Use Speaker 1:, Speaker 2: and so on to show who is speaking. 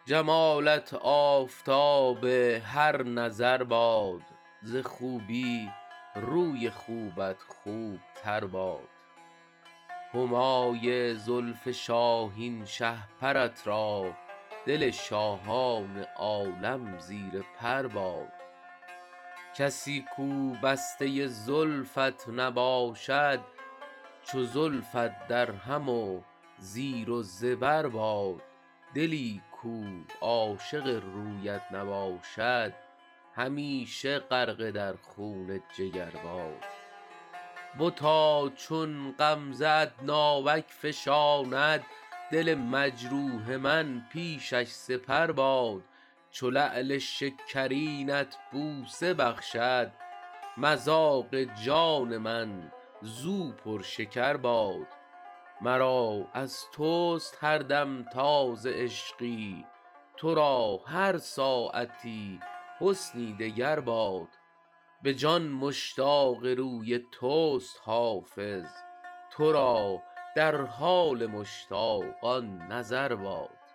Speaker 1: جمالت آفتاب هر نظر باد، ز خوبی روی خوبت خوب تر باد. همای زلف شاهین شهپرت را، دل شاهان عالم زیر پر باد. کسی کو بسته زلفت نباشد، چو زلفت در هم و زیر و زبر باد. دلی کو عاشق رویت نباشد، همیشه غرقه در خون جگر باد. بتا چون غمزه ات ناوک فشاند، دل مجروح من پیشش سپر باد. چو لعل شکرینت بوسه بخشد، مذاق جان من زو پرشکر باد. مرا از توست هر دم تازه عشقی، تو را هر ساعتی حسنی دگر باد. به جان مشتاق روی توست حافظ، تو را در حال مشتاقان نظر باد.